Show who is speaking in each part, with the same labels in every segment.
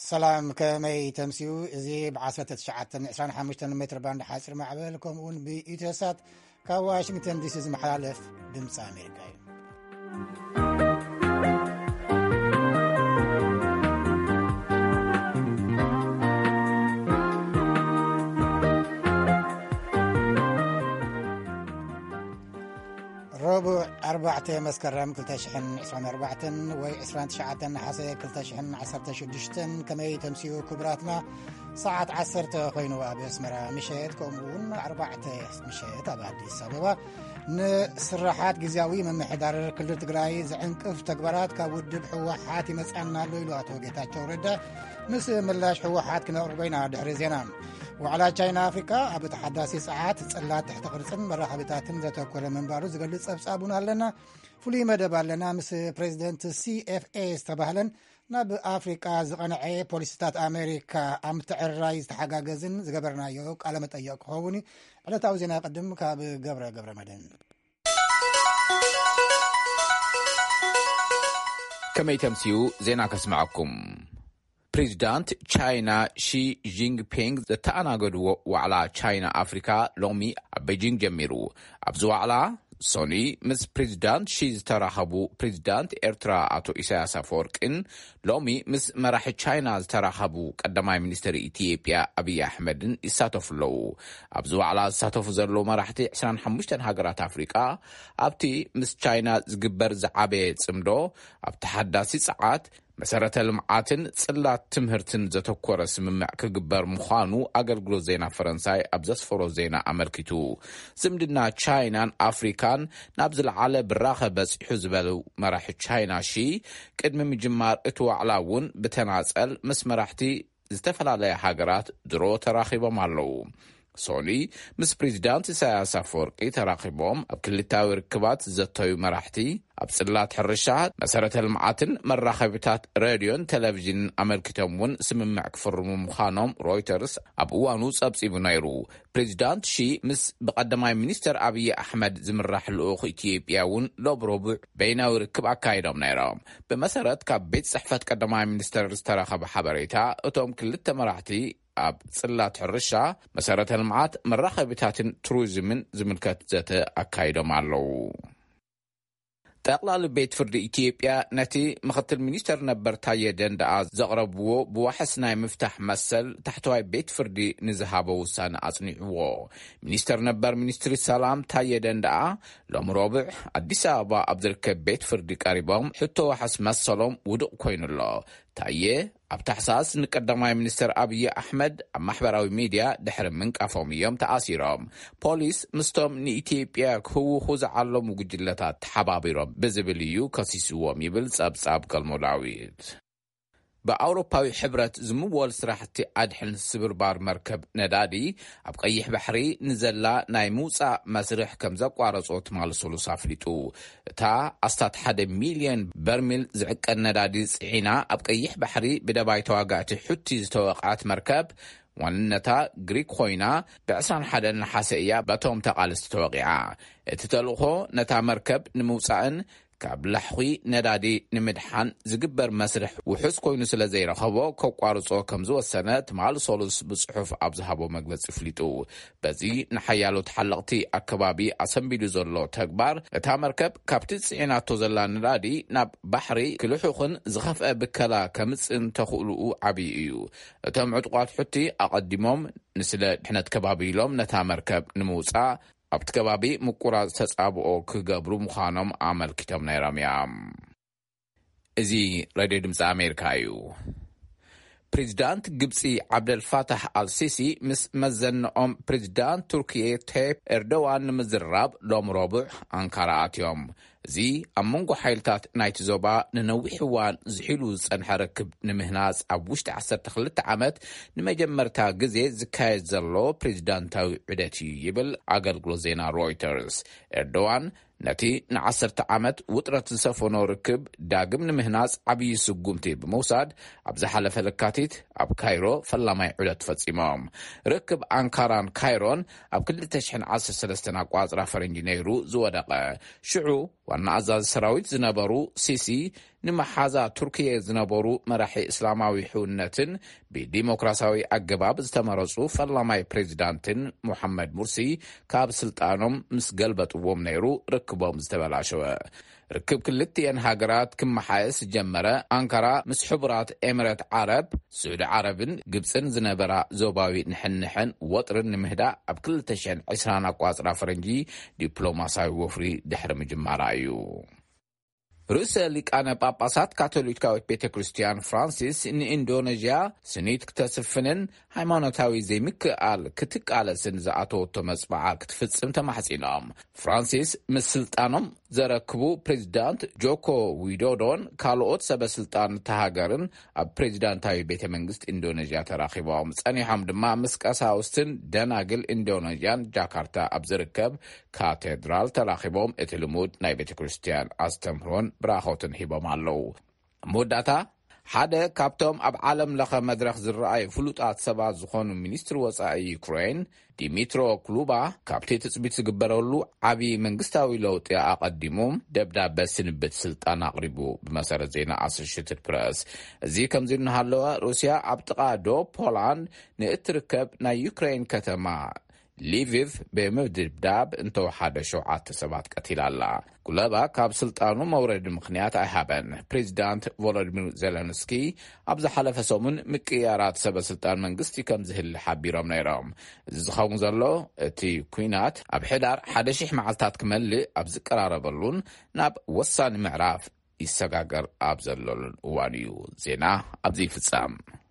Speaker 1: سلام كمي تمسيو زي بعصرة تشعات 25 متر باند حاسر معبالكم ون بإيتاسات كواشنطن دي سي محالف دمس أمريكا. ربع 4 مسكرم كلتاشحن 24 و 29 حسي كلتاشحن 16 كمي تمسيو كبراتنا ساعة 10 خوينو أبسمرا مشيتكم ون 4 مشيت أباديس أبابا نسرحات جزاوي من محضر كل تقراي زعنقف تكبرات كودب حوحات مسألنا لويلواتو جيتاچو ردا مس ملاش حوحات كنا قربينا دحر زينام وعلى تشاينا أفريقيا أبو تحداثي ساعات تصلات تحت قرصن مرحبتاتن ذاتوكل منبارو زغلص ابصابونا لنا فلي مدب لنا مس بريزيدنت CFA استبهلن ناب أفريقيا زقنعي بوليسات أمريكا أم تعرايز تحقاقزن زغبرنا يوك على متأيق هوني على تاوزينا قدم كاب قبر مدن
Speaker 2: كما يتمسيو زينا كسمعكم بريزيدنت تشاينا شي جينغ بينغ زتأناقدو وعلى تشاينا أفريكا لومي بيجينغ جميرو أبزو على سوني مس بريزيدنت شي زتراخبو بريزيدنت إرترا أتو إساياس أفوركين لومي مس مراح تشاينا زتراخبو قدماي منستر إثيوبيا أبي أحمد إساتوف لو أبزو على إساتوف زرلو مراحتي 25 هاجرات أفريقيا أبتي مس تشاينا زقبر زعابي تسمدو أبتحداثي ساعات مسارة المعاتن صلات تمهرتن زتوكور سممع كجبر مخانو أجرجلو زينا فرنساي أبزس فرو زينا أمريكتو زمدنا تشاينا أفريكان نبزل على براخة بس حزبلو مراح تشاينا شي قدم مجمار اتو علاون بتناسل مس مراحتي زتفل على حاجرات درو تراخيبا مالو سوني مس بريزيدنت إساياس أفورقي تراقبهم بكل تاوي ركبات زتوي مراحتي أبصلات حرشات مسارة المعاتن مراخبتات راديون تلفزيون أمريكتمون سممع كفرمو مخانم رويترز أبوانوس أبسيبو نايرو بريزيدنت شي مس بقدماي منستر أبي أحمد زمراح الأوخ إثيوبياون لو بربع بيناو ركب أكايدهم نايرام بمسارة كبيت صحفة قدماي منستر استراخب حبريتا أتوم كل مراحتي أب صلات حرشة مسارة المعات مراخبتات تروزمن زملكات ذات أكايدهم علو تقلال بيت فرد إثيوبيا نتي مختل منستر نبر تاية دندا زغربو بوحسنا مفتاح مسل تحتوي بيت فرد نزهابو وسان أصنعوه منستر نبر منستر السلام تاية دندا لهم رابع أديس أبا أبدركب بيت فرد قريبهم حتى وحس مسلهم ودق كوين الله تاية أبتحساس نقدماي منستر أبي أحمد محبراوي ميديا دحر منك أفوميوم تأثيرهم بوليس مستوم نإثيوبيا هو خوز علم وجلتات حبابيرهم بزبليو كسيسوهم يبلز أبساب كالمولاويد بأوروباوي حبرت زموال سراحتي أدحن سبربار مركب ندادي أبقيح بحري نزلا نايموسا مسرح كمزاق وارزوت مال سلوسا فليتو تا أستات 1 مليون برميل زعك الندادي سعينا أبقيح بحري بدباي تواقعت حتي زتوقعات مركب وانتا غريك خوينا بعسان حدا نحاسئية باتوم تقالست توقعا تتلوخو نتا مركب نموساً كاب لحوي ندادي نمدحان زقبر مسرح وحس كوينو سلا زي رخبو كوكوارصو كمزو السنة مال صولوس بصحف أبزهابو مقلس فليتو بزي نحيالو تحلقتي أكبابي أسنبيلو زولو تكبار اتا مركب كابتس إناتو زلا ندادي ناب بحري كلوحوخن زخف بكلا كمتسن تخولو عبيئيو اتا معتقات حتي أقدمهم نسلا حنات كبابي لهم نتا مركب نموسا أبتكبابي مقراز تسابقو كقبرو مخانم عمل كتاب نيراميام إزي راديو دمز أمريكايو بريزيدنت جبسي عبد الفتاح السيسي مزن بريزيدنت تركيا تايب إردوان مزراب لوم رابع أنكارات يوم زي أمونغو حيلتات نايت زوبا ننوحوان زحيلو سنحركب نمهناز أبوشت 13 عامت نمجمرتا قزي زكاية زرلو بريزيدنتاوي عدتي يبل أقل زينا رويترز إردوان نتي نعسرت عامت وطرت سفونو ركب داقم نمهناز عبي سقومتي بموساد أبزحالة فلكاتيت أب كايرو فلامي عدت فتسيمام ركب أنكاران كايرون أب كل تشحن 13 قواز رافرنجي نيرو زودق شعو ዋና አዛዝ ሰራዊት ዝነበሩ ሲሲ ንመሓዛ ቱርኪያ ዝነበሩ መራሒ እስላማዊ ሕውነትን ብዲሞክራሲያዊ አገባብ ዝተመረጹ ፈላማይ ፕሬዚዳንትን ሙሐመድ ሙርሲ ካብ ስልጣኖም ምስ ገልበጥዎም ነይሩ ርክቦም ዝተበላሸወ ርክብ ክልቲአን ሃገራት ክመሓየስ ጀመረ አንካራ ምስ ሕቡራት ኤሚሬት ዓረብ ስዑድ ዓረብን ግብፅን ዝነበራ ዞባዊ ንሕንሕን ወጥርን ንምህዳእ ኣብ 2020 ኣቋፅራ ፈረንጂ ዲፕሎማሲያዊ ወፍሪ ድሕሪ ምጅማራ እዩ ርዕሰ ሊቃነ ጳጳሳት ካቶሊካዊት ቤተ ክርስቲያን ፍራንሲስ ንኢንዶኔዥያ ስኒት ክተስፍንን ሃይማኖታዊ ዘይምክኣል ክትቃለስን ዝኣተወቶ መፅባዓ ክትፍጽም ተማሕጺኖም ፍራንሲስ ምስ ስልጣኖም ዘረክቡ ፕሬዚዳንት ጆኮ ዊዶዶን ካልኦት ሰበስልጣን ተሃገርን ኣብ ፕሬዚዳንታዊ ቤተ መንግስት ኢንዶኔዥያ ተራኺቦም ጸኒሖም ድማ ምስ ቀሳውስትን ደናግል ኢንዶኔዥያን ጃካርታ ኣብ ዝርከብ ካቴድራል ተራኺቦም እቲ ልሙድ ናይ ቤተ ክርስቲያን ኣስተምህሮን ብራኸውትን ሂቦም ኣለዉ መወዳእታ ሓደ ካብቶም ኣብ ዓለም ለኸ መድረኽ ዝረኣዩ ፍሉጣት ሰባት ዝኾኑ ሚኒስትር ወጻኢ ዩክሬን ዲሚትሮ ክሉባ ካብቲ ትጽቢት ዝግበረሉ ዓብዪ መንግስታዊ ለውጢ ኣቐዲሙ ደብዳቤ ስንብት ስልጣን ኣቕሪቡ ብመሰረት ዜና ኣሶሺየትድ ፕሬስ እዚ ከምዚ እናሃለወ ሩስያ ኣብ ጥቓ ደቡብ ፖላንድ ንእትርከብ ናይ ዩክሬን ከተማ ሊቪቭ ብምድብዳብ እንተወሓደ 7 ሰባት ቀቲላላ ኩለባ ካብ ስልጣኑ መውረድ ምክንያት ኣይሃበን ፕሬዚዳንት ቮሎዲሚር ዜለንስኪ ኣብ ዝሓለፈ ሰሙን ምቅያራት ሰበስልጣን መንግስቲ ከም ዝህሊ ሓቢሮም ነይሮም እዚ ዝኸውን ዘሎ እቲ ኩናት ኣብ ሕዳር 1000 መዓልታት ክመልእ ኣብ ዝቀራረበሉን ናብ ወሳኒ ምዕራፍ ይሰጋገር ኣብ ዘለሉን እዋን እዩ ዜና ኣብዚ ይፍጸም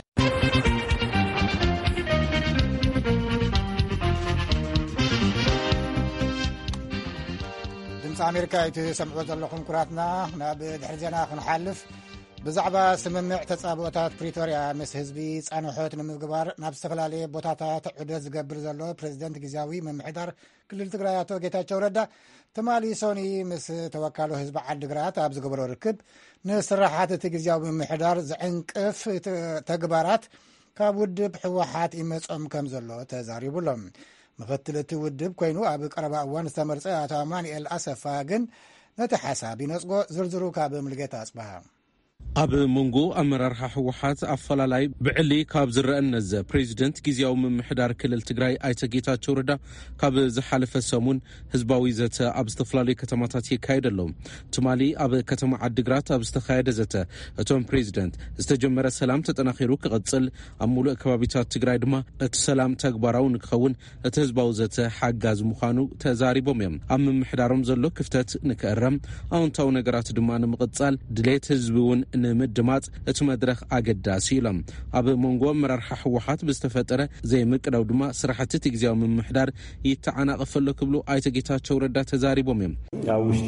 Speaker 1: ኣሜሪካ እትሰምዑ ዘለኹም ኩራትና ናብ ድሕሪ ዜና ክንሓልፍ ብዛዕባ ስምምዕ ተጻብኦታት ፕሪቶሪያ ምስ ህዝቢ ጻንሖት ንምግባር ናብ ዝተፈላለየ ቦታታት ዑደት ዝገብር ዘሎ ፕሬዚደንት ግዝያዊ ምምሕዳር ክልል ትግራይ አቶ ጌታቸው ረዳ ትማሊ ሶኒ ምስ ተወካሉ ህዝቢ ዓዲግራት ኣብ ዝገበሮ ርክብ ንስራሓት እቲ ግዝያዊ ምምሕዳር ዝዕንቅፍ ተግባራት ካብ ውድብ ሕወሓት ይመጾም ከም ዘሎ ተዛሪቡሎም مفتل التودب كوينو أبي قربا أوان استمرت أتو أمانيال أسفا جن نتحسب بنسقو زرزرو كابم لقيت أصبها
Speaker 3: ኣብ መንጎ ኣመራርሓ ሕወሓት ኣፈላላይ ብዕሊ ካብ ዝረአነዘ ፕሬዚደንት ግዚያዊ ምምሕዳር ክልል ትግራይ ኣይተ ጌታቸው ረዳ ካብ ዝሓለፈ ሰሙን ህዝባዊ ዘተ ኣብ ዝተፈላለዩ ከተማታት ይካየደሎም ትማሊ ኣብ ከተማ ዓዲግራት ኣብ ዝተኻየደ ዘተ እቶም ፕሬዚደንት ዝተጀመረ ሰላም ተጠናኺሩ ክቕጽል ኣብ ሙሉእ ከባቢታት ትግራይ ድማ እቲ ሰላም ተግባራዊ ንክኸውን እቲ ህዝባዊ ዘተ ሓጋዝ ምዃኑ ተዛሪቦም እዮም ኣብ ምምሕዳሮም ዘሎ ክፍተት ንክእረም ኣዎንታዊ ነገራት ድማ ንምቕጻል ድሌት ህዝቢ እውን ንምድማጽ እቲ መድረኽ ኣገዳሲ ኢሎም ኣብ መንጎ ኣመራርሓ ሕወሓት ብዝተፈጠረ ዘይምቅዳው ድማ ስራሕቲ ግዝያዊ ምምሕዳር ይተዓናቐፈሎ ክብሉ ኣይተ ጌታቸው ረዳ ተዛሪቦም እዮም
Speaker 4: ኣብ ውሽጢ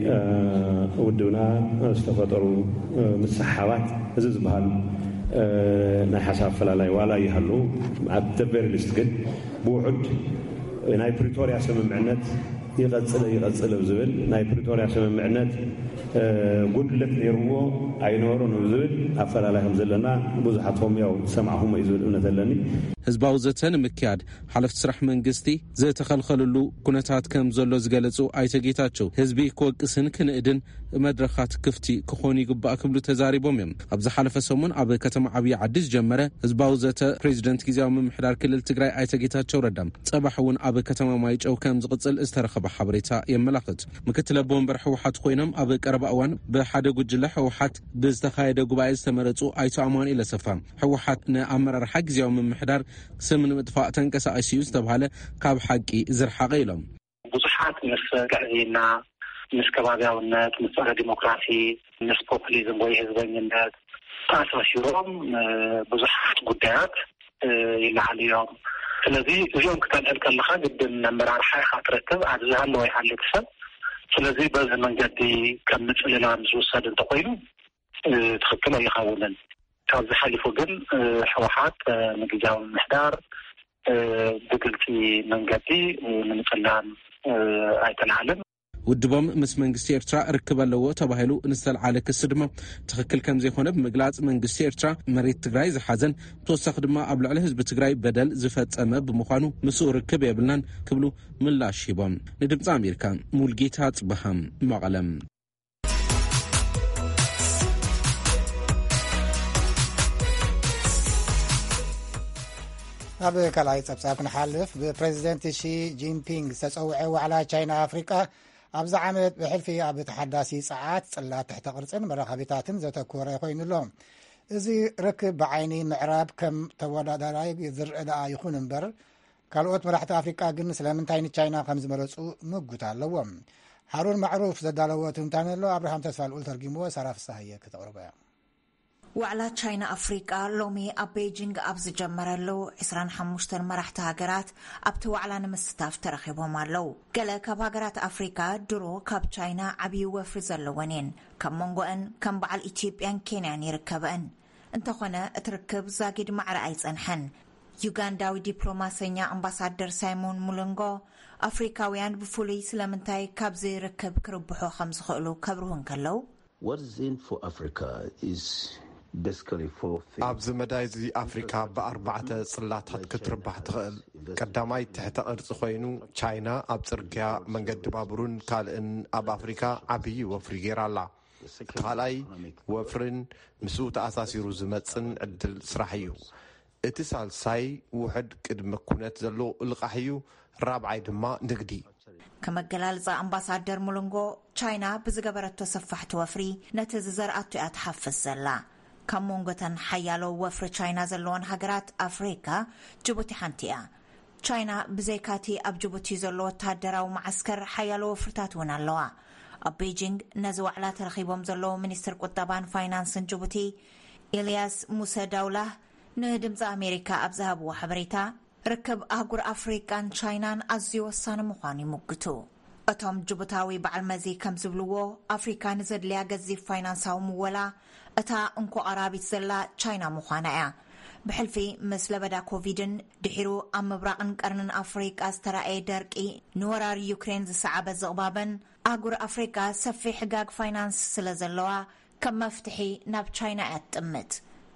Speaker 4: ውድብና ዝተፈጠሩ ምሳሓባት እዚ ዝበሃል ናይ ሓሳብ ፈላላይ ዋላ ይሃሉ ኣብ ተበርሊስት ግን ብውሑድ ናይ ፕሪቶሪያ ስምምዕነት ይቐጽል ዝብል ናይ ፕሪቶሪያ ስምምዕነት ጉድለት ነይርዎ ኣይነበሮ ነው ዝብል ኣፈላላይ ከም ዘለና ብዙሓቶም ያው ሰማዕሁም እዩ ዝብል እምነት ኣለኒ
Speaker 3: ህዝባዊ ዘተ ንምክያድ ሓለፍቲ ስራሕ መንግስቲ ዝተኸልኸለሉ ኩነታት ከም ዘሎ ዝገለጹ ኣይተ ጌታቸው ህዝቢ ክወቅስን ክንእድን መድረኻት ክፍቲ ክኾኑ ይግባእ ክብሉ ተዛሪቦም እዮም ኣብ ዝሓለፈ ሰሙን ኣብ ከተማ ዓብዪ ዓዲ ዝጀመረ ህዝባዊ ዘተ ፕሬዚደንት ግዝያዊ ምምሕዳር ክልል ትግራይ ኣይተ ጌታቸው ረዳ ጽባሕ እውን ኣብ ከተማ ማይጨው ከም ዝቕጽል ዝተረኸበ ሓበሬታ የመላኽት ምክትል ኣቦ ወንበር ሕወሓት ኮይኖም ኣብ ቀረባ እዋን ብሓደ ጉጅለ ሕወሓት ብዝተኻየደ ጉባኤ ዝተመረጹ ኣይተ ኣማኑኤል ኣሰፋ ሕወሓት ንኣመራርሓ ግዝያዊ ምምሕዳር ስም ንምጥፋእ ተንቀሳቒሱ እዩ ዝተባሃለ ካብ ሓቂ ዝርሓቐ ኢሎም
Speaker 5: ብዙሓት ምስ ጋዜና ምስ ከባቢያውነት ምስ ጸረ ዲሞክራሲ ምስ ፖፑሊዝም ወይ ህዝበኝነት ተኣሳሲሮም ብዙሓት ጉዳያት ይለዓሉ እዮም ስለዚ እዚኦም ክተልዕል ከለኻ ግድን ኣመራርሓ ኢኻ ትረክብ ኣብዚ ሃለወ ይሓልፍ ሰብ ስለዚ በዚ መንገዲ ከም ምጽልላን ዝውሰድ እንተኮይኑ ትኽክል ኣይኸውንን ካብዚ ሓሊፉ ግን ሕወሓት ንግዝያዊ ምምሕዳር ብግልፂ መንገዲ ንምጽላን ኣይተለዓልን
Speaker 3: ውድቦም ምስ መንግስቲ ኤርትራ ርክብ ኣለዎ ተባሂሉ ንዝተልዓለ ክስ ድማ ትክክል ከም ዘይኮነ ብምግላጽ መንግስቲ ኤርትራ መሬት ትግራይ ዝሓዘን ተወሳኺ ድማ ኣብ ልዕሊ ህዝቢ ትግራይ በደል ዝፈጸመ ብምዃኑ ምስኡ ርክብ የብልናን ክብሉ ምላሽ ሂቦም። ንድምፂ ኣሜሪካ ሙልጌታ ጽበሃም መቐለም።
Speaker 1: ኣብ ካልኣይ ጸብጻብ ክንሓልፍ ብፕሬዚደንት ሺ ጂንፒንግ ዝተጸውዐ ዋዕላ ቻይና ኣፍሪቃ ኣብዛ ዓመት ብሕልፊ ኣብ ተሓዳሲ ፀዓት ጽላት ትሕተ ቅርጽን መራኸቢታትን ዘተኮረ ኮይኑሎ እዚ ርክብ ብዓይኒ ምዕራብ ከም ተወዳዳራይ ዝርአ ደኣ ይኹን እምበር ካልኦት መራሕቲ ኣፍሪቃ ግን ስለምንታይ ንቻይና ከም ዝመረፁ ምጉት ኣለዎም። ሃሩን ማዕሩፍ ዘዳለወ ትንታነ ኣሎ። ኣብርሃም ተስፋልኡል ተርጊምዎ ሰራፍ ሳህየ ከተቕርበ እያ።
Speaker 6: ዋዕላ ቻይና ኣፍሪቃ ሎሚ ኣብ ቤጂንግ ኣብ ዝጀመረሉ 25 መራሕቲ ሃገራት ኣብቲ ዋዕላ ንምስታፍ ተረኺቦም ኣለው። ገለ ካብ ሃገራት ኣፍሪካ ድሮ ካብ ቻይና ዓብዪ ወፍሪ ዘለወን እየን። ካብ መንጎአን ከም በዓል ኢትዮጵያን ኬንያን ይርከበን። እንተኾነ እትርክብ ዛጊድ ማዕረ ኣይጸንሐን። ዩጋንዳዊ ዲፕሎማሰኛ ኣምባሳደር ሳይሞን ሙሉንጎ ኣፍሪካውያን ብፍሉይ ስለምንታይ ካብዚ ርክብ ክርብሑ ከም ዝኽእሉ ከብርሁን ከለው
Speaker 7: ኣብዚ መዳይ እዚ ኣፍሪካ ብ4 ጽላታት ክትርባሕ ትኽእል። ቀዳማይ ትሕተ ቅርፂ ኮይኑ ቻይና ኣብ ጽርግያ መንገዲ ባቡርን ካልእን ኣብ ኣፍሪካ ዓብዪ ወፍሪ ገይራ ኣላ። እቲ ካልኣይ ወፍርን ምስኡ ተኣሳሲሩ ዝመፅን ዕድል ስራሕ እዩ። እቲ ሳልሳይ ውሕድ ቅድመ ኩነት ዘሎ ልቃሕ እዩ። ራብዓይ ድማ ንግዲ።
Speaker 6: ከመገላልፃ ኣምባሳደር ሙሉንጎ ቻይና ብዝገበረቶ ሰፋሕቲ ወፍሪ ነቲ ዝዘርኣቶ እያ ትሓፍስ ዘላ። ካብ መንጎተን ሓያሎ ወፍሪ ቻይና ዘለዎን ሃገራት ኣፍሪካ ጅቡቲ ሓንቲ እያ። ቻይና ብዘይካቲ ኣብ ጅቡቲ ዘሎ ወታደራዊ ማዓስከር ሓያሎ ወፍርታት እውን ኣለዋ። ኣብ ቤጂንግ ነዚ ዋዕላ ተረኺቦም ዘለዉ ሚኒስትር ቁጠባን ፋይናንስን ጅቡቲ ኤልያስ ሙሴ ዳውላህ ንድምፂ ኣሜሪካ ኣብ ዝሃብዎ ሓበሬታ ርክብ ኣህጉር ኣፍሪቃን ቻይናን ኣዝዩ ወሳኒ ምዃኑ ይምግቱ። እቶም ጅቡታዊ በዓል መዚ ከም ዝብልዎ ኣፍሪካ ንዘድልያ ገዚፍ ፋይናንሳዊ ምወላ እታ እንኮ ኣራቢት ዘላ ቻይና ምዃና እያ። ብሕልፊ ምስ ለበዳ ኮቪድን ድሒሩ ኣብ ምብራቕን ቀርንን ኣፍሪቃ ዝተረኣየ ደርቂ ንወራሪ ዩክሬን ዝሰዓበ ዝቕባበን ኣህጉር ኣፍሪካ ሰፊሕ ሕጋግ ፋይናንስ ስለ ዘለዋ ከም መፍትሒ ናብ ቻይና እያ ትጥምት።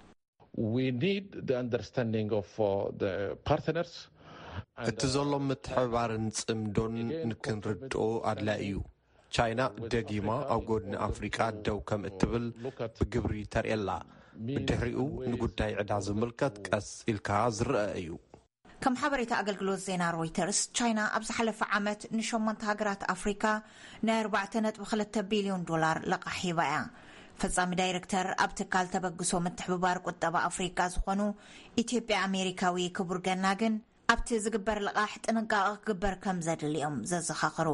Speaker 7: እቲ ዘሎ ምትሕብባርን ጽምዶን ንክንርድኦ ኣድላይ እዩ። ቻይና ደጊማ ኣብ ጎድኒ ኣፍሪቃ ደው ከም እትብል ብግብሪ ተርእየላ። ብድሕሪኡ ንጉዳይ ዕዳ ዝምልከት ቀስ ኢልካ ዝርአ እዩ።
Speaker 6: ከም ሓበሬታ ኣገልግሎት ዜና ሮይተርስ ቻይና ኣብ ዝሓለፈ ዓመት ን8 ሃገራት ኣፍሪካ ናይ 4.2 ቢልዮን ዶላር ልቓሕ ሂባ እያ። ፈጻሚ ዳይረክተር ኣብ ትካል ተበግሶ ምትሕብባር ቁጠባ ኣፍሪካ ዝኾኑ ኢትዮጵያ ኣሜሪካዊ ክቡር ገና ግን ኣብቲ ዝግበር ልቓሕ ጥንቃቐ ክግበር ከም ዘድልዮም ዘዘኻኽሩ።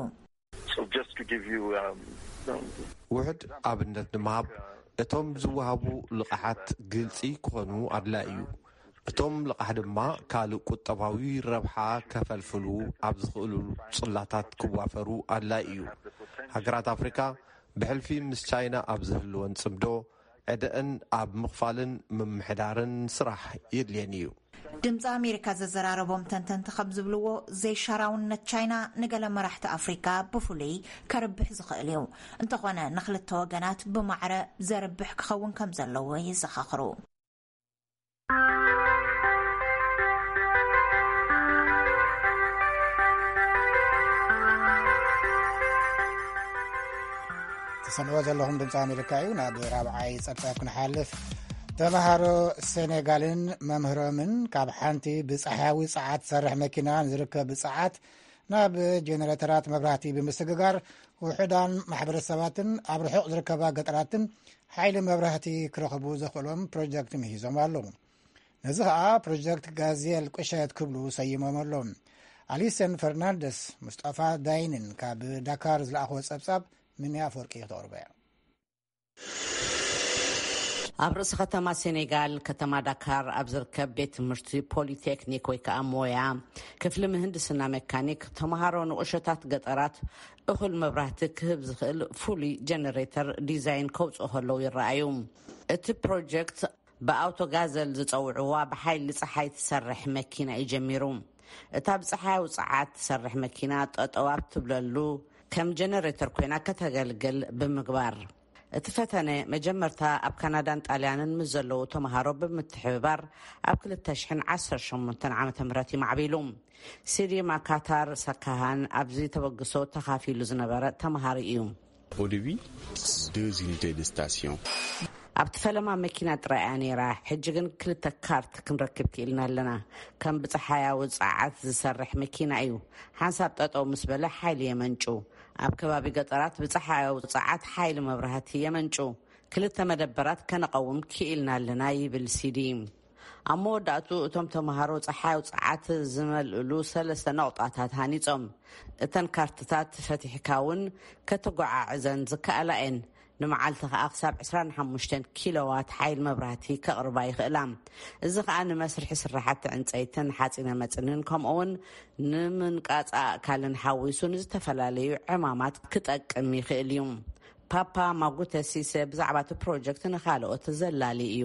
Speaker 7: ውሕድ ኣብነት ንምሃብ እቶም ዝወሃቡ ልቓሓት ግልፂ ክኾኑ ኣድላይ እዩ። እቶም ልቓሕ ድማ ካልእ ቁጠባዊ ረብሓ ከፈልፍሉ ኣብ ዝኽእሉ ጽላታት ክዋፈሩ ኣድላይ እዩ። ሃገራት ኣፍሪካ ብሕልፊ ምስ ቻይና ኣብ ዝህልወን ጽምዶ ዕድአን ኣብ ምኽፋልን ምምሕዳርን ስራሕ የድልየን እዩ።
Speaker 6: ድምፂ ኣሜሪካ ዘዘራረቦም ተንተንቲ ከም ዝብልዎ ዘይሻራውነት ቻይና ንገለ መራሕቲ ኣፍሪካ ብፍሉይ ከርብሕ ዝኽእል እዩ። እንተኾነ ንኽልተ ወገናት ብማዕረ ዘርብሕ ክኸውን ከም ዘለዎ ይዘኻኽሩ።
Speaker 1: ተሰምዕዎ ዘለኹም ድምፂ ኣሜሪካ እዩ። ናብ ራብዓይ ጸብጻብ ክንሓልፍ ተምሃሮ ሴኔጋልን መምህሮምን ካብ ሓንቲ ብፀሓያዊ ፀዓት ዝሰርሕ መኪና ዝርከብ ብፀዓት ናብ ጀነሬተራት መብራህቲ ብምስግጋር ውሕዳን ማሕበረሰባትን ኣብ ርሑቕ ዝርከባ ገጠራትን ሓይሊ መብራህቲ ክረኽቡ ዘኽእሎም ፕሮጀክት ምሂዞም ኣለዉ። ነዚ ከዓ ፕሮጀክት ጋዜል ቁሸት ክብሉ ሰይሞም ኣሎም። ኣሊሰን ፈርናንደስ ሙስጠፋ ዳይንን ካብ ዳካር ዝለኣኽቦ ጸብጻብ ምንያ ፈርቂ ክተቕርበ እያ።
Speaker 8: ኣብ ርእሲ ከተማ ሴኔጋል ከተማ ዳካር ኣብ ዝርከብ ቤት ትምህርቲ ፖሊቴክኒክ ወይ ከዓ ሞያ ክፍሊ ምህንድስና መካኒክ ተምሃሮ ንቁሸታት ገጠራት እኹል መብራህቲ ክህብ ዝኽእል ፍሉይ ጀነሬተር ዲዛይን ከውፅኦ ከለዉ ይረኣዩ። እቲ ፕሮጀክት ብኣውቶጋዘል ዝፀውዕዋ ብሓይሊ ፀሓይ ትሰርሕ መኪና እዩ ጀሚሩ። እታ ብፀሓያዊ ፀዓት ትሰርሕ መኪና ጠጠው ኣብ ትብለሉ ከም ጀነሬተር ኮይና ከተገልግል ብምግባር እቲ ፈተነ መጀመርታ ኣብ ካናዳን ጣልያንን ምስ ዘለዉ ተምሃሮ ብምትሕብባር ኣብ 2018 ዓመተ ምህረት ይማዕቢሉ ሲዲ ማካታር ሰካሃን ኣብዚ ተበግሶ ተኻፊሉ ዝነበረ ተምሃሪ እዩ ኣብቲ ፈለማ መኪና ጥራያ ነይራ ሕጂ ግን 2 ካርት ክንረክብ ክኢልና ኣለና ከም ብፀሓያዊ ፃዓት ዝሰርሕ መኪና እዩ ሓንሳብ ጠጠው ምስ በለ ሓይሊ የመንጩ ኣብ ከባቢ ገጠራት ብፀሓያዊ ፃዓት ሓይሊ መብራህቲ የመንጩ 2 መደበራት ከነቀውም ክኢልና ኣለና ይብል ሲዲ ኣብ መወዳእቱ እቶም ተምሃሮ ፀሓያዊ ፃዓት ዝመልእሉ 3 ነቁጣታት ሃኒፆም እተን ካርትታት ፈቲሕካውን ከተጓዓዕዘን ዝከኣላየን ንመዓልቲ ከዓ ክሳብ 25 ኪሎዋት ሓይል መብራህቲ ከቕርባ ይኽእላ እዚ ከዓ ንመስርሒ ስራሕቲ ዕንፀይትን ሓፂነ መፅንን ከምኡውን ንምንቃፃእ ካልን ሓዊሱ ንዝተፈላለዩ ዕማማት ክጠቅም ይኽእል እዩ ፓፓ ማጉተሲሰ ብዛዕባ እቲ ፕሮጀክት ንኻልኦት ዘላሊ እዩ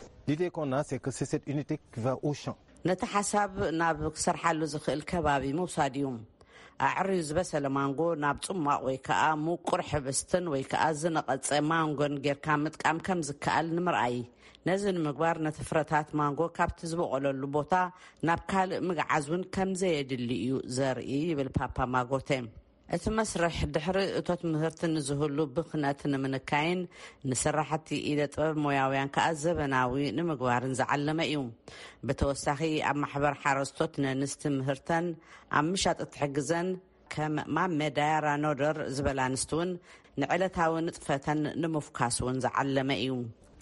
Speaker 8: ነቲ ሓሳብ ናብ ክሰርሓሉ ዝኽእል ከባቢ ምውሳድ እዩ ኣዕርዩ ዝበሰለ ማንጎ ናብ ጽማቕ ወይ ከዓ ሙቁር ሕብስትን ወይ ከዓ ዝነቐፀ ማንጎን ጌርካ ምጥቃም ከም ዝከኣል ንምርኣይ ነዚ ንምግባር ነቲ ፍረታት ማንጎ ካብቲ ዝበቆለሉ ቦታ ናብ ካልእ ምግዓዝውን ከም ዘየድሊ እዩ ዘርኢ ይብል ፓፓ ማጎቴ እቲ መስርሕ ድሕሪ እቶት ምህርቲ ንዝህሉ ብኽነት ንምንካይን ንስራሕቲ ኢደ ጥበብ ሞያውያን ከዓ ዘበናዊ ንምግባርን ዝዓለመ እዩ ብተወሳኺ ኣብ ማሕበር ሓረስቶት ንንስቲ ምህርተን ኣብ ምሻጥ እትሕግዘን ከም ማሜዳያራ ኖደር ዝበላ ኣንስቲ እውን ንዕለታዊ ንጥፈተን ንምፍካስ እውን ዝዓለመ እዩ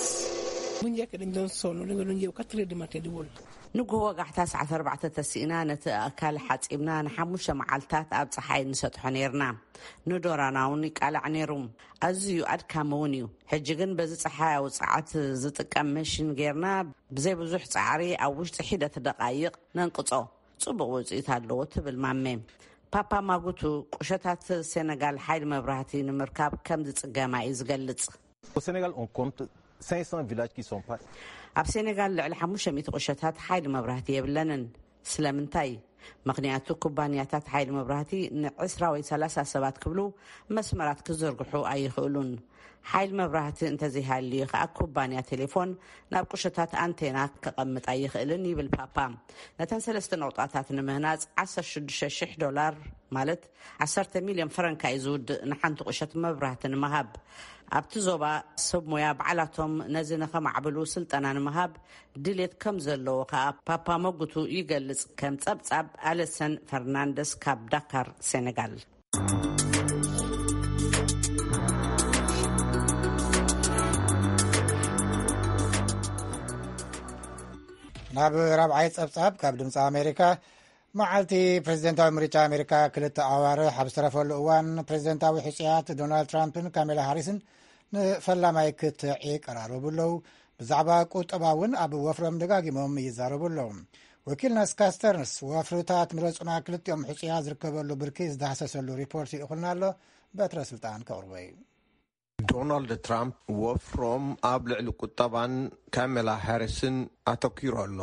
Speaker 8: ንጎ ወጋሕታ 14 ተሲእና ነቲ ኣካል ሓፂብና ን5 መዓልታት ኣብ ፀሓይ ንሰጥሖ ነርና ንዶራናውን ይቃልዕ ነይሩ ኣዝዩ ኣድካሚ እውን እዩ ሕጂ ግን በዚ ፀሓያዊ ፀዓት ዝጥቀም መሽን ጌርና ብዘይ ብዙሕ ፃዕሪ ኣብ ውሽጢ ሒደት ደቃይቕ ነንቅፆ ፅቡቅ ውፅኢት ኣለዎ ትብል ማሜ ፓፓ ማጉቱ ቁሸታት ሴነጋል ሓይሊ መብራህቲ ንምርካብ ከም ዝፅገማ እዩ ዝገልጽ ኣብ ሴኔጋል ልዕሊ 500 ቁሸታት ሓይሊ መብራህቲ የብለንን ስለምንታይ ምክንያቱ ኩባንያታት ሓይሊ መብራህቲ ን20 ወይ 30 ሰባት ክብሉ መስመራት ክዘርግሑ ኣይኽእሉን ሓይሊ መብራህቲ እንተዘይሃልዩ ከዓ ኩባንያ ቴሌፎን ናብ ቁሸታት አንቴና ከቐምጥ ኣይኽእልን ይብል ፓፓ ነተን 3 ነቁጣታት ንምህናፅ $16,000 ማለት 10 ሚልዮን ፍረንካ እዩ ዝውድእ ንሓንቲ ቁሸት መብራህቲ ንምሃብ ኣብቲ ዞባ ሰብ ሞያ በዓላቶም ነዚ ንኸማዕብሉ ስልጠና ንምሃብ ድሌት ከም ዘለዎ ከዓ ፓፓ መጉቱ ይገልጽ ከም ጸብጻብ ኣለሰን ፈርናንደስ ካብ ዳካር ሴኔጋል
Speaker 1: ናብ ራብዓይ ጸብጻብ ካብ ድምፂ ኣሜሪካ መዓልቲ ፕሬዚደንታዊ ምርጫ ኣሜሪካ 2 ኣዋርሕ ኣብ ዝተረፈሉ እዋን ፕሬዚደንታዊ ሕፅያት ዶናልድ ትራምፕን ካሜላ ሃሪስን ንፈላማይ ክትዒ ቀራረቡለው ብዛዕባ ቁጠባ እውን ኣብ ወፍሮም ደጋጊሞም ይዛረቡ ኣለዉ ወኪልና ስካስተርንስ ወፍርታት ምረፁና ክልቲኦም ሕፅያ ዝርከበሉ ብርኪ ዝዳሃሰሰሉ ሪፖርት ይእኹልና ኣሎ በትረ ስልጣን ከቕርቦ እዩ
Speaker 7: ዶናልድ ትራምፕ ወፍሮም ኣብ ልዕሊ ቁጠባን ካሜላ ሃሪስን ኣተኪሩ ኣሎ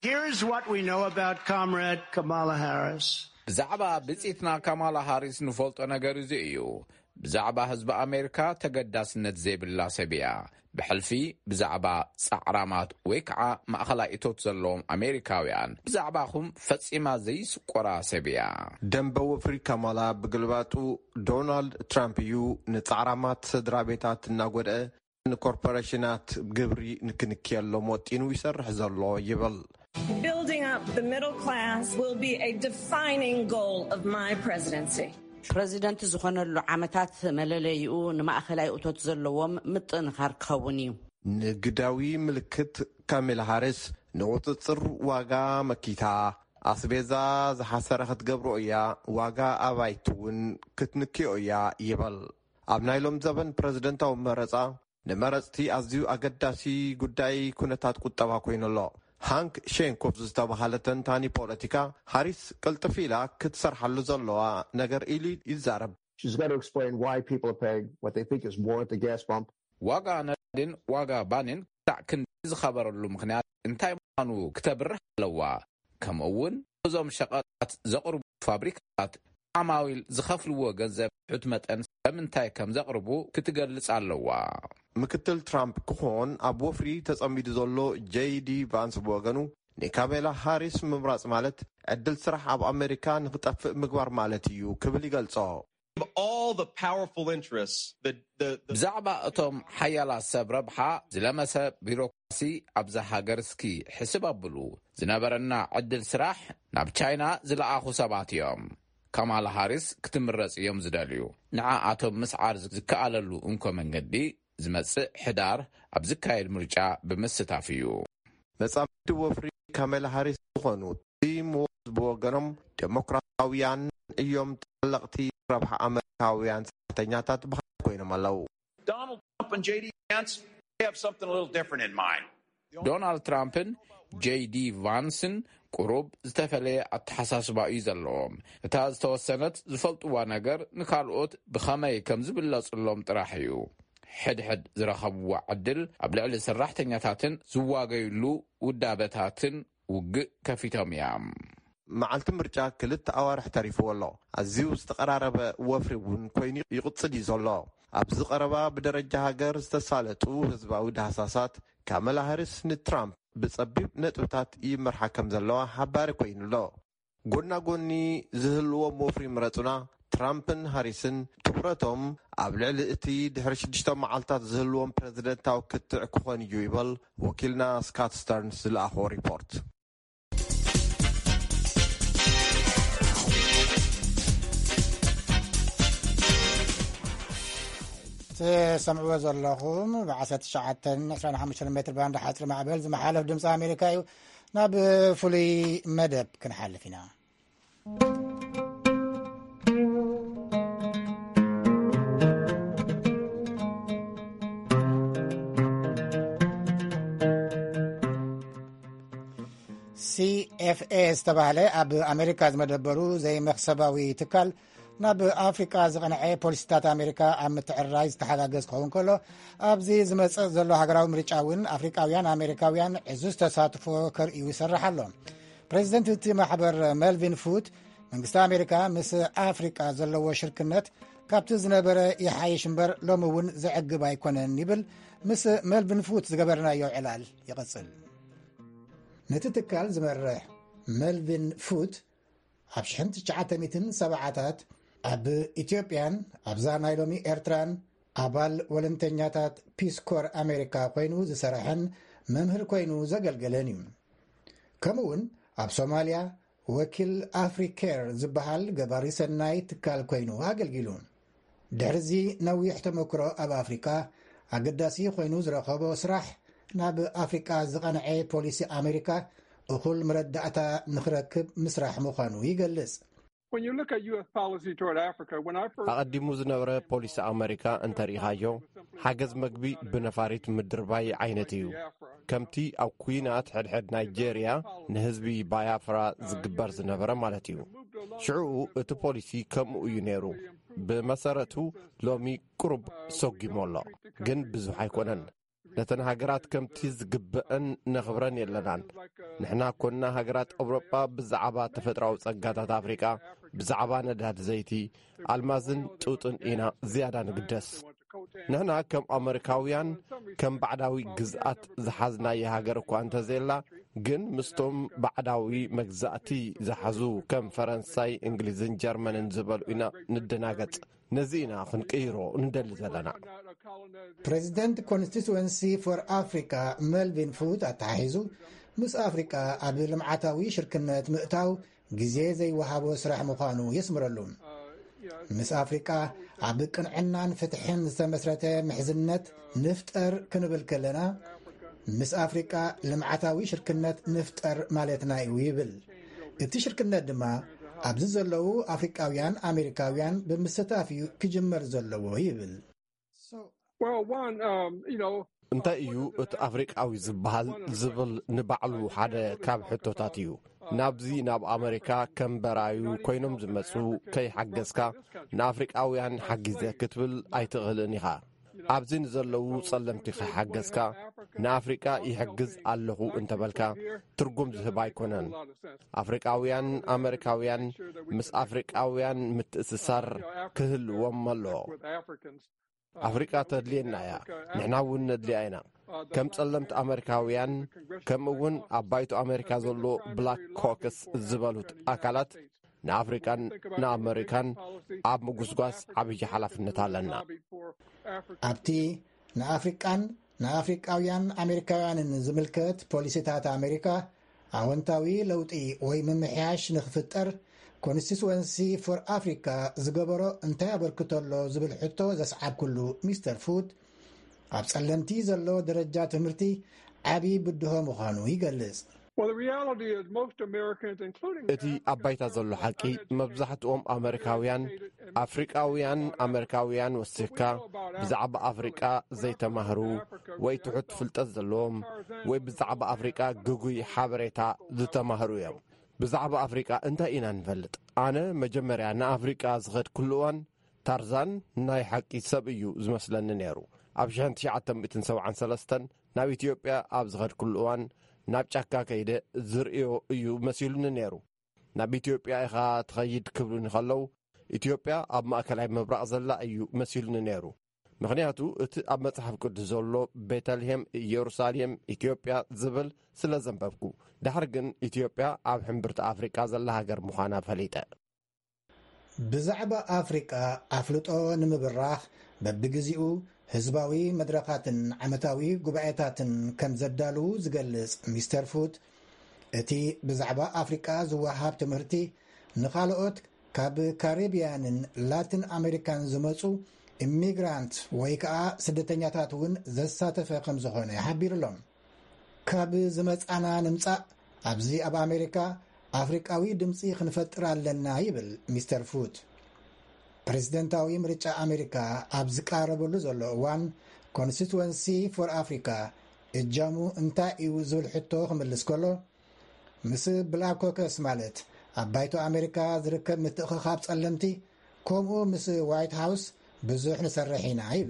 Speaker 2: ብዛዕባ ብፂትና ካማላ ሃሪስ ንፈልጦ ነገር እዚ እዩ ብዛዕባ ህዝቢ ኣሜሪካ ተገዳስነት ዘይብላ ሰብያ ብሕልፊ ብዛዕባ ጻዕራማት ወይ ከዓ ማእኸላይ እቶት ዘለዎም ኣሜሪካውያን ብዛዕባኹም ፈጺማ ዘይስቆራ ሰብያ
Speaker 7: ደንበ ወፍሪ ካማላ ብግልባጡ ዶናልድ ትራምፕ እዩ ንጻዕራማት ስድራ ቤታት እናጎድአ ንኮርፖሬሽናት ግብሪ ንክንክየሎም ወጢኑ ይሰርሕ ዘሎ ይብል
Speaker 9: Building up the middle class will be a defining goal of my presidency.
Speaker 8: ፕሬዚደንት ዝኾነሉ ዓመታት መለለይኡ ንማእኸላይ እቶት ዘለዎም ምጥንኻር ክኸውን እዩ
Speaker 7: ንግዳዊ ምልክት ካሜላ ሃሪስ ንቁፅፅር ዋጋ መኪታ ኣስቤዛ ዝሓሰረ ክትገብሮ እያ ዋጋ ኣባይቲ እውን ክትንክዮ እያ ይብል ኣብ ናይሎም ዘበን ፕሬዚደንታዊ መረፃ ንመረፅቲ ኣዝዩ ኣገዳሲ ጉዳይ ኩነታት ቁጠባ ኮይኑ ኣሎ ሃንክ ሼንኮፍ ዝተባሃለ ተንታኒ ፖለቲካ ሃሪስ ቅልጥፍ ኢላ ክትሰርሓሉ ዘለዋ ነገር ኢሉ ይዛረብ
Speaker 2: ዋጋ ነዳድን ዋጋ ባንን ክሳዕ ክንዲ ዝኸበረሉ ምክንያት እንታይ ምዃኑ ክተብርህ ኣለዋ ከምኡውን እዞም ሸቐጣት ዘቕርቡ ፋብሪካታት ዓማዊል ዝኸፍልዎ ገንዘብ ሕት መጠን ብምንታይ ከም ዘቕርቡ ክትገልጽ ኣለዋ።
Speaker 7: ምክትል ትራምፕ ክኾን ኣብ ወፍሪ ተጸሚዱ ዘሎ ጄዲ ቫንስ ብወገኑ ንካሜላ ሃሪስ ምምራጽ ማለት ዕድል ስራሕ ኣብ ኣሜሪካ ንኽጠፍእ ምግባር ማለት እዩ ክብል ይገልጾ።
Speaker 2: ብዛዕባ እቶም ሓያላት ሰብ ረብሓ ዝለመሰ ቢሮክራሲ ኣብዛ ሃገር እስኪ ሕስብ ኣብሉ። ዝነበረና ዕድል ስራሕ ናብ ቻይና ዝለኣኹ ሰባት እዮም። ካማላ ሃሪስ ክትምረጽ እዮም ዝደልዩ። ንዓኣቶም ምስዓር ዝከኣለሉ እንኮ መንገዲ ዝመጽእ ሕዳር ኣብ ዝካየድ ምርጫ ብምስታፍ እዩ።
Speaker 7: መጻምዲ ወፍሪ ካሜላ ሃሪስ ዝኾኑ ቲም ዎልዝ ብወገኖም ዴሞክራታውያን እዮም ተጠለቕቲ ረብሓ ኣሜሪካውያን ሰራሕተኛታት ብኻል ኮይኖም ኣለዉ።
Speaker 2: ዶናልድ ትራምፕን ጄዲ ቫንስን ቁሩብ ዝተፈለየ ኣተሓሳስባ እዩ ዘለዎም። እታ ዝተወሰነት ዝፈልጥዋ ነገር ንካልኦት ብኸመይ ከም ዝብለጽሎም ጥራሕ እዩ። ሕድሕድ ዝረኸብዋ ዕድል ኣብ ልዕሊ ሰራሕተኛታትን ዝዋገይሉ ውዳበታትን ውግእ ከፊቶም እያ።
Speaker 7: መዓልቲ ምርጫ 2 ኣዋርሕ ተሪፍዎ ኣሎ። ኣዝዩ ዝተቐራረበ ወፍሪ እውን ኮይኑ ይቕጽል እዩ ዘሎ። ኣብዚ ቀረባ ብደረጃ ሃገር ዝተሳለጡ ህዝባዊ ዳህሳሳት ካሜላ ሃሪስ ንትራምፕ ብጸቢብ ነጥብታት ይመርሓ ከም ዘለዋ ሓባሪ ኮይኑሎ። ጎና ጎኒ ዝህልዎም ወፍሪ ምረጹና ትራምፕን ሃሪስን ትኩረቶም ኣብ ልዕሊ እቲ ድሕሪ 6 መዓልታት ዝህልዎም ፕሬዚደንታዊ ክትዕ ክኾን እዩ ይብል ወኪልና ስካት ስተርንስ ዝለኣኾ ሪፖርት።
Speaker 1: ሰምዕዎ ዘለኹም ብ1925 ሜትር ባንድ ሓፅሪ ማዕበል ዝመሓለፍ ድምፂ ኣሜሪካ እዩ። ናብ ፍሉይ መደብ ክንሓልፍ ኢና። CFA ዝተባህለ ኣብ ኣሜሪካ ዝመደበሩ ዘይመክሰባዊ ትካል ናብ ኣፍሪቃ ዝቐንዐ ፖሊሲታት ኣሜሪካ ኣብ ምትዕራይ ዝተሓጋገዝ ክኸውን ከሎ ኣብዚ ዝመጽእ ዘሎ ሃገራዊ ምርጫ እውን ኣፍሪቃውያን ኣሜሪካውያን ዕዙዝ ተሳትፎ ከርእዩ ይሰርሕ ኣሎ። ፕሬዚደንት እቲ ማሕበር መልቪን ፉት መንግስቲ ኣሜሪካ ምስ ኣፍሪቃ ዘለዎ ሽርክነት ካብቲ ዝነበረ ይሓይሽ እምበር ሎሚ እውን ዘዕግብ ኣይኮነን ይብል። ምስ መልቪን ፉት ዝገበርናዮ ዕላል ይቕጽል። ነቲ ትካል ዝመርሕ መልቪን ፉት ኣብ 1970ታት ኣብ ኢትዮጵያን ኣብዛ ናይ ሎሚ ኤርትራን ኣባል ወለንተኛታት ፒስኮር ኣሜሪካ ኮይኑ ዝሰርሐን መምህር ኮይኑ ዘገልገለን እዩ። ከምኡውን ኣብ ሶማልያ ወኪል ኣፍሪኬር ዝበሃል ገባሪ ሰናይ ትካል ኮይኑ ኣገልጊሉ። ድሕርዚ ነዊሕ ተመክሮ ኣብ ኣፍሪካ ኣገዳሲ ኮይኑ ዝረኸቦ ስራሕ ናብ ኣፍሪቃ ዝቐንዐ ፖሊሲ ኣሜሪካ እኹል መረዳእታ ንኽረክብ ምስራሕ ምዃኑ ይገልጽ።
Speaker 7: ኣቐዲሙ ዝነበረ ፖሊሲ ኣሜሪካ እንተሪኢኻዮ ሓገዝ መግቢ ብነፋሪት ምድርባይ ዓይነት እዩ። ከምቲ ኣብ ኩናት ሕድሕድ ናይጄርያ ንህዝቢ ባያፍራ ዝግበር ዝነበረ ማለት እዩ። ሽዑኡ እቲ ፖሊሲ ከምኡ እዩ ነይሩ። ብመሰረቱ ሎሚ ቁሩብ ሰጊሞ ኣሎ፣ ግን ብዙሕ ኣይኮነን። ነተን ሃገራት ከምቲ ዝግብአን ነኽብረን የለናን። ንሕና ኮና ሃገራት ኤውሮጳ ብዛዕባ ተፈጥራዊ ጸጋታት ኣፍሪቃ ብዛዕባ ነዳድ ዘይቲ ኣልማዝን ጡጥን ኢና ዝያዳ ንግደስ። ንሕና ከም ኣሜሪካውያን ከም ባዕዳዊ ግዝኣት ዝሓዝናየ ሃገር እኳ እንተዘየላ ግን ምስቶም ባዕዳዊ መግዛእቲ ዝሓዙ ከም ፈረንሳይ፣ እንግሊዝን ጀርመንን ዝበሉ ኢና ንደናገጽ። ነዚ ኢና ክንቅይሮ እንደሊ ዘለና።
Speaker 1: ፕሬዚደንት ኮንስቲትዌንሲ ፎር ኣፍሪካ መልቪን ፉት ኣተሓሒዙ ምስ ኣፍሪቃ ኣብ ልምዓታዊ ሽርክነት ምእታው ግዜ ዘይወሃቦ ስራሕ ምዃኑ የስምረሉ። ምስ ኣፍሪቃ ኣብ ቅንዕናን ፍትሕን ዝተመስረተ ምሕዝነት ንፍጠር ክንብል ከለና ምስ ኣፍሪቃ ልምዓታዊ ሽርክነት ንፍጠር ማለትና እዩ ይብል። እቲ ሽርክነት ድማ ኣብዚ ዘለዉ ኣፍሪቃውያን ኣሜሪካውያን ብምስታፍ እዩ ክጅመር ዘለዎ ይብል።
Speaker 7: እንታይ እዩ እቲ ኣፍሪቃዊ ዝበሃል ዝብል ንባዕሉ ሓደ ካብ ሕቶታት እዩ። ናብዚ ናብ ኣሜሪካ ከም በራዩ ኮይኖም ዝመፁ ከይሓገዝካ ንኣፍሪቃውያን ሓጊዘ ክትብል ኣይትኽእልን ኢኻ። ኣብዚ ንዘለዉ ጸለምቲ ከይሓገዝካ ንኣፍሪቃ ይሕግዝ ኣለኹ እንተበልካ ትርጉም ዝህብ ኣይኮነን። ኣፍሪቃውያን ኣሜሪካውያን ምስ ኣፍሪቃውያን ምትእስሳር ክህልዎም ኣለዎ። ኣፍሪቃ ተድልየና እያ፣ ንሕና እውን ነድልያ ኢና። ከም ጸለምቲ ኣሜሪካውያን ከምኡውን ኣብ ባይቶ ኣሜሪካ ዘሎ ብላክ ኮከስ ዝበሉት ኣካላት ንኣፍሪቃን ንኣሜሪካን ኣብ ምጉስጓስ ዓብዪ ሓላፍነት ኣለና።
Speaker 1: ኣብቲ ንኣፍሪቃን ንኣፍሪቃውያን ኣሜሪካውያንን ዝምልከት ፖሊሲታት ኣሜሪካ ኣወንታዊ ለውጢ ወይ ምምሕያሽ ንኽፍጠር ኮንስቲትወንሲ ፎር ኣፍሪካ ዝገበሮ እንታይ ኣበርክተሎ ዝብል ሕቶ ዘስዓብ ኩሉ ሚስተር ፉት ኣብ ጸለምቲ ዘሎ ደረጃ ትምህርቲ ዓብዪ ብድሆ ምዃኑ ይገልጽ።
Speaker 7: እቲ ኣብ ባይታ ዘሎ ሓቂ መብዛሕትኦም ኣሜሪካውያን ኣፍሪቃውያን ኣሜሪካውያን ወሲኽካ ብዛዕባ ኣፍሪቃ ዘይተማህሩ ወይ ትሑት ፍልጠት ዘለዎም ወይ ብዛዕባ ኣፍሪቃ ግጉይ ሓበሬታ ዝተማህሩ እዮም። ብዛዕባ ኣፍሪቃ እንታይ ኢና ንፈልጥ? ኣነ መጀመርያ ንኣፍሪቃ ዝኸድ ኩሉ እዋን ታርዛን ናይ ሓቂ ሰብ እዩ ዝመስለኒ ነይሩ። ኣብ 1973 ናብ ኢትዮጵያ ኣብ ዝኸድ ኩሉ እዋን ናብ ጫካ ከይደ ዝርእዮ እዩ መሲሉኒ ነይሩ። ናብ ኢትዮጵያ ኢኻ ትኸይድ ክብሉኒ ከለው ኢትዮጵያ ኣብ ማእከላይ ምብራቕ ዘላ እዩ መሲሉኒ ነይሩ። ምክንያቱ እቲ ኣብ መጽሓፍ ቅዱስ ዘሎ ቤተልሔም ኢየሩሳሌም ኢትዮጵያ ዝብል ስለ ዘንበብኩ። ድሕሪ ግን ኢትዮጵያ ኣብ ሕምብርቲ ኣፍሪቃ ዘላ ሃገር ምዃና ፈሊጠ።
Speaker 1: ብዛዕባ ኣፍሪቃ ኣፍልጦ ንምብራኽ በብግዚኡ ህዝባዊ መድረኻትን ዓመታዊ ጉባኤታትን ከም ዘዳልው ዝገልጽ ሚስተር ፉት እቲ ብዛዕባ ኣፍሪቃ ዝወሃብ ትምህርቲ ንኻልኦት ካብ ካሪቢያንን ላቲን ኣሜሪካን ዝመፁ ኢሚግራንት ወይ ከዓ ስደተኛታት እውን ዘሳተፈ ከም ዝኾነ ይሓቢሩሎም። ካብ ዝመጻና ንምጻእ ኣብዚ ኣብ ኣሜሪካ ኣፍሪቃዊ ድምፂ ክንፈጥር ኣለና ይብል ሚስተር ፉት። ፕሬዚደንታዊ ምርጫ ኣሜሪካ ኣብ ዝቃረበሉ ዘሎ እዋን ኮንስቲትወንሲ ፎር ኣፍሪካ እጃሙ እንታይ እዩ ዝብል ሕቶ ክምልስ ከሎ ምስ ብላክ ኮከስ ማለት ኣብ ባይቶ ኣሜሪካ ዝርከብ ምትእኽኻብ ጸለምቲ ከምኡ ምስ ዋይት ሃውስ ብዙሕ ንሰርሕ ኢና ኢሉ።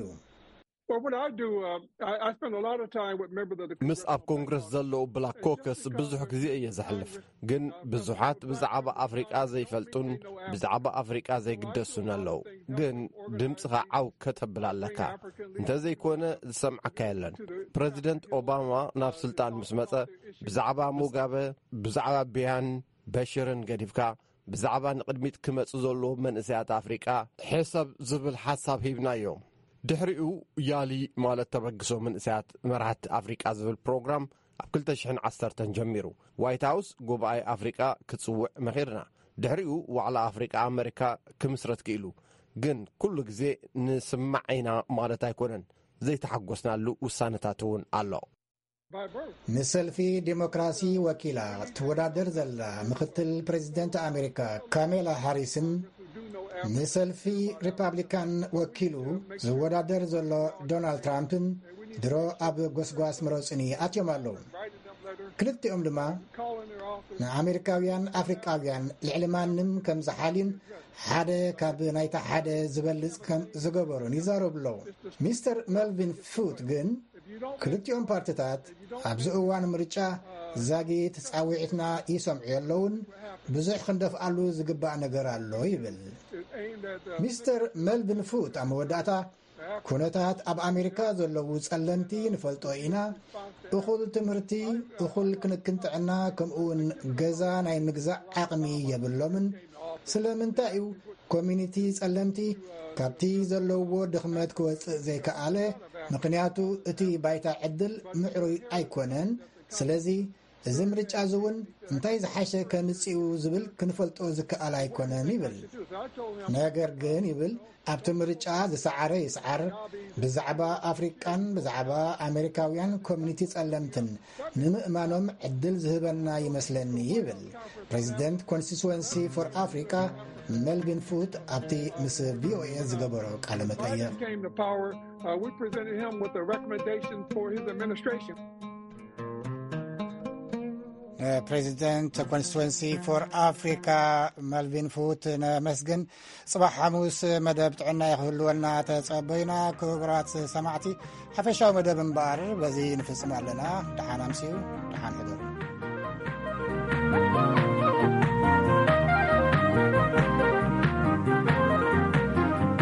Speaker 7: ምስ ኣብ ኮንግረስ ዘለዉ ብላክ ኮከስ ብዙሕ ግዜ እየ ዘሕልፍ። ግን ብዙሓት ብዛዕባ ኣፍሪቃ ዘይፈልጡን ብዛዕባ ኣፍሪቃ ዘይግደሱን ኣለዉ። ግን ድምፅኻ ዓው ከተብል ኣለካ እንተዘይኮነ ዝሰምዓካ የለን። ፕሬዚደንት ኦባማ ናብ ስልጣን ምስ መፀ ብዛዕባ ሙጋበ ብዛዕባ ቢያን በሽርን ገዲፍካ ብዛዕባ ንቅድሚት ክመፁ ዘለዎ መንእሰያት ኣፍሪቃ ሕሰብ ዝብል ሓሳብ ሂብናዮም። ድሕሪኡ ያሊ ማለት ተበግሶ መንእሰያት መራሕቲ ኣፍሪቃ ዝብል ፕሮግራም ኣብ 2010 ጀሚሩ ዋይት ሃውስ ጉባኤ ኣፍሪቃ ክጽውዕ መኺርና። ድሕሪኡ ዋዕላ ኣፍሪቃ ኣሜሪካ ክምስረት ክኢሉ። ግን ኩሉ ግዜ ንስማዕ ኢና ማለት ኣይኮነን። ዘይተሓጎስናሉ ውሳነታት እውን ኣሎ።
Speaker 1: ንሰልፊ ዲሞክራሲ ወኪላ ትወዳደር ዘላ ምክትል ፕሬዚደንት ኣሜሪካ ካሜላ ሃሪስን ንሰልፊ ሪፐብሊካን ወኪሉ ዝወዳደር ዘሎ ዶናልድ ትራምፕን ድሮ ኣብ ጎስጓስ መሮፅኒ ኣትዮም ኣለዉ። ክልቲኦም ድማ ንኣሜሪካውያን ኣፍሪቃውያን ልዕሊ ማንም ከም ዝሓሊን ሓደ ካብ ናይታ ሓደ ዝበልፅ ከም ዝገበሩን ይዛረብለዉ። ሚስተር መልቪን ፉት ግን ክልቲኦም ፓርቲታት ኣብዚ እዋን ምርጫ ዛጊት ጻዊዕትና ይሰምዑ ኣለውን ብዙሕ ክንደፍኣሉ ዝግባእ ነገር ኣሎ ይብል። ሚስተር መልቪን ፉት ኣብ መወዳእታ ኩነታት ኣብ ኣሜሪካ ዘለዉ ጸለምቲ ንፈልጦ ኢና፣ እኹል ትምህርቲ፣ እኹል ክንክን ጥዕና ከምኡውን ገዛ ናይ ምግዛእ ዓቕሚ የብሎምን። ስለምንታይ እዩ ኮሚኒቲ ጸለምቲ ካብቲ ዘለውዎ ድኽመት ክወፅእ ዘይከኣለ? ምክንያቱ እቲ ባይታ ዕድል ምዕሩይ ኣይኮነን። ስለዚ እዚ ምርጫ እውን እንታይ ዝሓሸ ከምጽኡ ዝብል ክንፈልጦ ዝከኣል ኣይኮነን ይብል። ነገር ግን ይብል ኣብቲ ምርጫ ዝሰዓረ ይስዓር ብዛዕባ ኣፍሪቃን ብዛዕባ ኣሜሪካውያን ኮሚኒቲ ጸለምትን ንምእማኖም ዕድል ዝህበና ይመስለኒ ይብል ፕሬዚደንት ኮንስቲትወንሲ ፎር ኣፍሪካ መልቪን ፉት ኣብቲ ምስ ቪኦኤ ዝገበሮ ቃለ መጠይቅ። ፕሬዚደንት ኮንስቲትዌንሲ ፎር አፍሪካ ማልቪን ፉት ነመስግን ጽባሕ ሐሙስ መደብ ጥዕና ይኽህልወና ተጸበይና ክቡራት ሰማዕቲ ሓፈሻዊ መደብ እምበኣር በዚ ንፍጽም ኣለና ድሓን ኣምሲኡ ድሓን ሕዱር